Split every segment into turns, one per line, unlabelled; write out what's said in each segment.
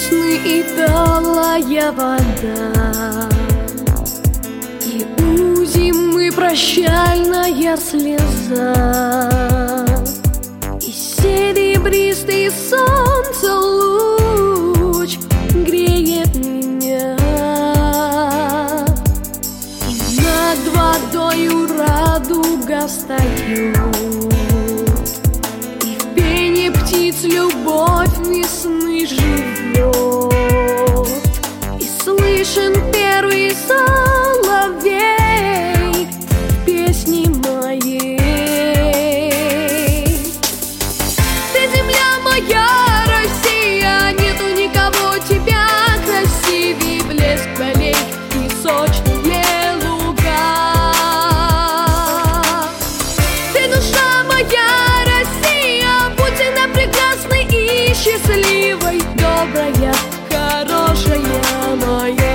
весны и талая вода, и у зимы прощальная слеза, и серебристый солнце луч греет меня, и над водою радуга встает, и в пении птиц любовь весны живет, и слышен первый соловей в песне моей. Ты земля моя, Россия, нету никого тебя красивей, блеск полей и сочные луга. Ты душа моя, Россия, будь всегда прекрасной и счастливой, добрая, хорошая моя.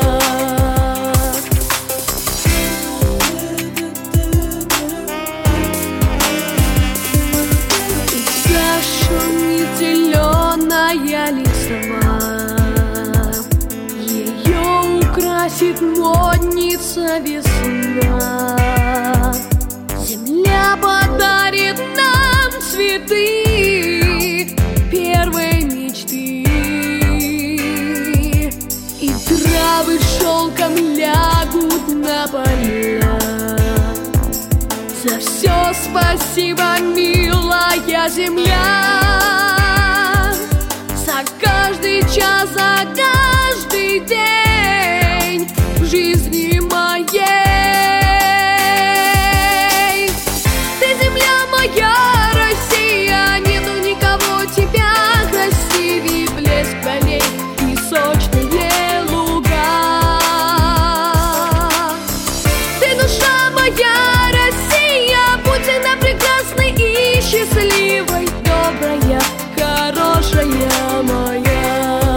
Зашумит зеленая листва, ее украсит модница весна. Земля подарит нам цветы первой мечты, и травы шелком лягут на поля. За все спасибо, милая земля, за каждый час, за каждый день в жизни моей. Ты земля моя, Россия, нету никого тебя красивей, блеск полей и сочные луга. Ты душа моя, прекрасной и счастливой, добрая, хорошая моя.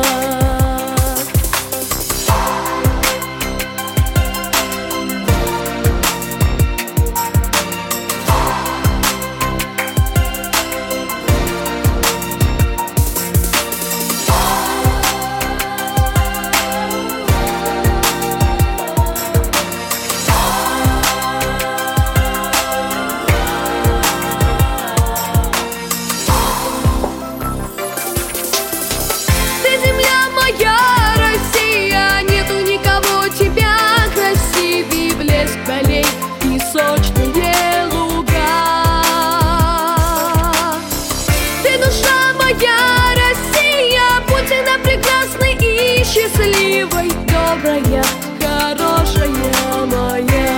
Сочные луга. Ты душа моя, Россия, будь всегда прекрасной и счастливой, добрая, хорошая моя.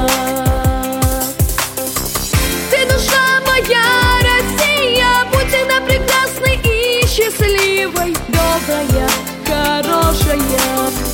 Ты душа моя, Россия, будь всегда прекрасной и счастливой, добрая, хорошая.